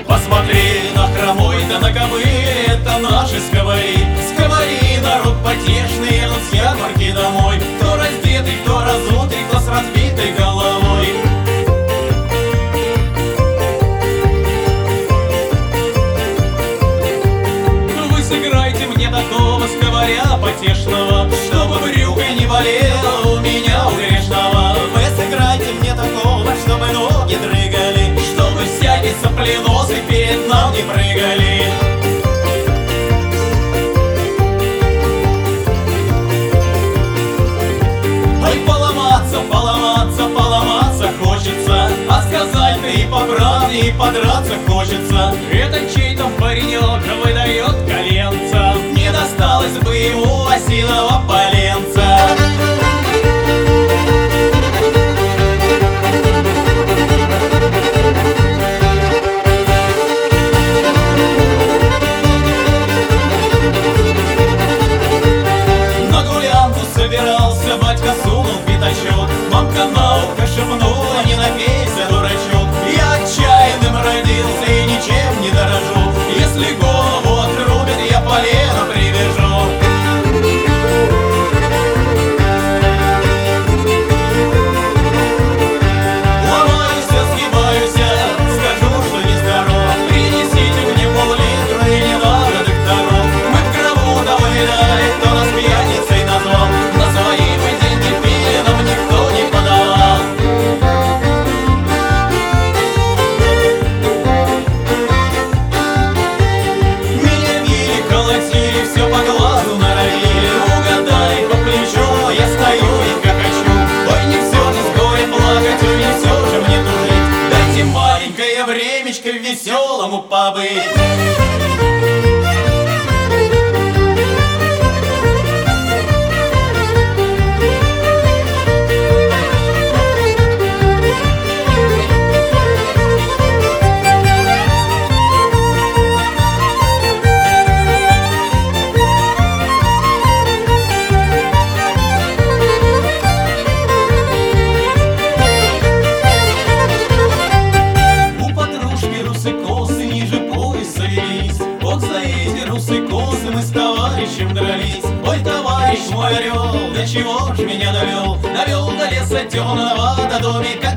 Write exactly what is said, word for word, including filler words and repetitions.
Посмотри на хромой, да на кобыле, это наши сковори. Сковори, народ потешный, едут с ярмарки домой. Кто раздетый, кто разутый, кто с разбитой головой. Вы сыграйте мне такого сковаря потешного, чтобы брюхо не болело у меня, у грешного. Вы сыграйте мне такого, чтобы ноги дрыгали, чтобы всякий сопленосый перед нам не прыгали. Ой, поломаться, поломаться, поломаться хочется, а сказать-то и по-правде, и подраться хочется. Это чей-то паренек выдает коленца, не досталось бы ему осиного поленца. Собирался, батька сунул пятачок, мамка на ухо шепнула: не напейся, дурачок. Я отчаянным родился и ничем не дорожу, если голову отрубят, я полено привяжу. Ломаюсь, сгибаюсь, скажу, что нездоров. Принесите мне пол-литра и не надо докторов. Мы в гробу-то выдали, кто нас пьяницей назвал. Времечко веселому побыть. Дрались. Ой, товарищ мой орел, до чего ж меня довел? Довел до леса темного, до домика